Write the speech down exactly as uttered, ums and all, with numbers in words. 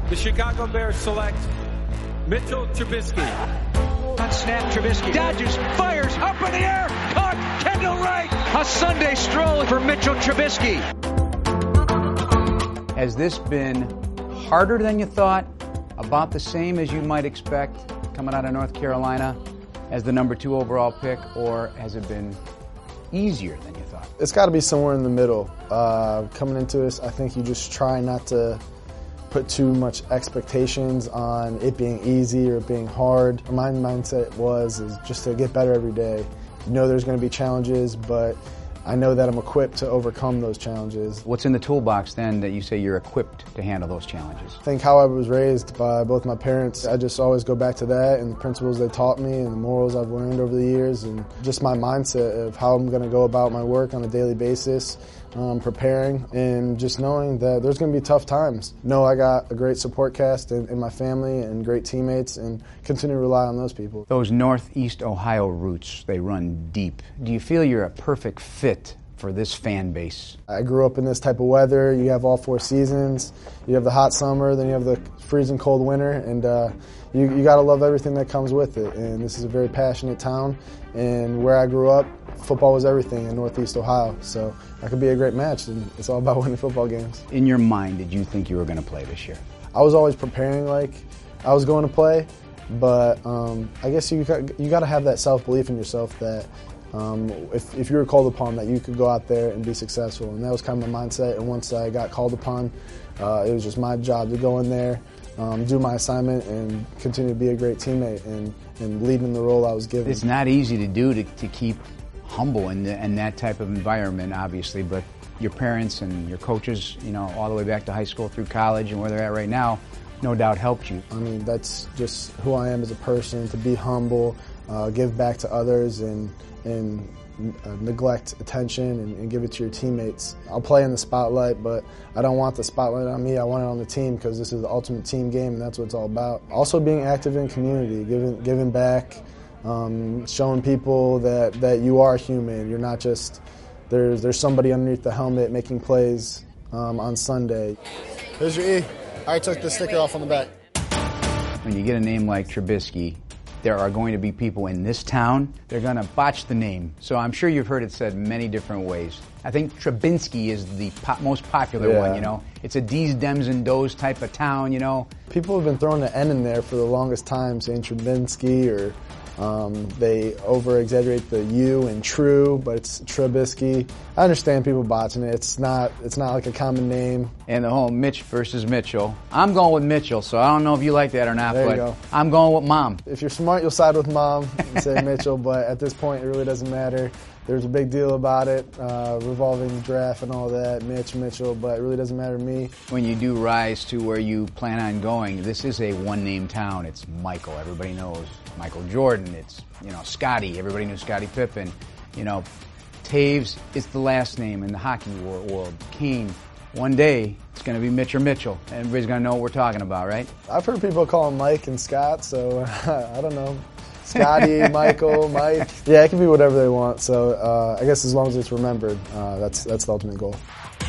The Chicago Bears select Mitchell Trubisky. On snap, Trubisky dodges, fires, up in the air, caught, Kendall Wright. A Sunday stroll for Mitchell Trubisky. Has this been harder than you thought, about the same as you might expect coming out of North Carolina as the number two overall pick, or has it been easier than you thought? It's got to be somewhere in the middle. Uh, coming into this, I think you just try not to put too much expectations on it being easy or being hard. My mindset was is just to get better every day. You know there's going to be challenges, but I know that I'm equipped to overcome those challenges. What's in the toolbox then that you say you're equipped to handle those challenges? I think how I was raised by both my parents, I just always go back to that and the principles they taught me and the morals I've learned over the years and just my mindset of how I'm going to go about my work on a daily basis, um, preparing and just knowing that there's going to be tough times. Know I got a great support cast in, in my family and great teammates and continue to rely on those people. Those Northeast Ohio roots, they run deep. Do you feel you're a perfect fit for this fan base? I grew up in this type of weather. You have all four seasons. You have the hot summer, then you have the freezing cold winter, and uh, you, you got to love everything that comes with it. And this is a very passionate town, and where I grew up, football was everything in Northeast Ohio. So that could be a great match, and it's all about winning football games. In your mind, did you think you were going to play this year? I was always preparing like I was going to play, but um, I guess you got, you got to have that self-belief in yourself that Um, if, if you were called upon, that you could go out there and be successful. And that was kind of my mindset. And once I got called upon, uh, it was just my job to go in there, um, do my assignment, and continue to be a great teammate and, and lead in the role I was given. It's not easy to do to, to keep humble in, the, in that type of environment, obviously, but your parents and your coaches, you know, all the way back to high school through college and where they're at right now, no doubt helped you. I mean, that's just who I am as a person, to be humble, uh, give back to others, and and uh, neglect attention and, and give it to your teammates. I'll play in the spotlight, but I don't want the spotlight on me. I want it on the team because this is the ultimate team game, and that's what it's all about. Also being active in community, giving giving back, um, showing people that, that you are human. You're not just, there's, there's somebody underneath the helmet making plays um, on Sunday. Here's your E. I took the sticker off on the back. When you get a name like Trubisky, there are going to be people in this town, they're going to botch the name. So I'm sure you've heard it said many different ways. I think Trubinsky is the po- most popular yeah. one, you know. It's a D's, Dems, and Does type of town, you know. People have been throwing the N in there for the longest time, saying Trubinsky, or um, they over-exaggerate the U in true, but it's Trubisky. I understand people botching it. It's not, it's not like a common name. And the whole Mitch versus Mitchell. I'm going with Mitchell, so I don't know if you like that or not, there but you go. I'm going with Mom. If you're smart, you'll side with Mom and say Mitchell, but at this point, it really doesn't matter. There's a big deal about it, uh, revolving draft and all that, Mitch, Mitchell, but it really doesn't matter to me. When you do rise to where you plan on going, this is a one-name town. It's Michael. Everybody knows Michael Jordan. It's, you know, Scotty. Everybody knew Scottie Pippen. You know, Taves is the last name in the hockey world. Kane. One day, it's going to be Mitch or Mitchell. Everybody's going to know what we're talking about, right? I've heard people call him Mike and Scott, so I don't know. Scotty, Michael, Mike. Yeah, it can be whatever they want. So uh, I guess as long as it's remembered, uh, that's that's the ultimate goal.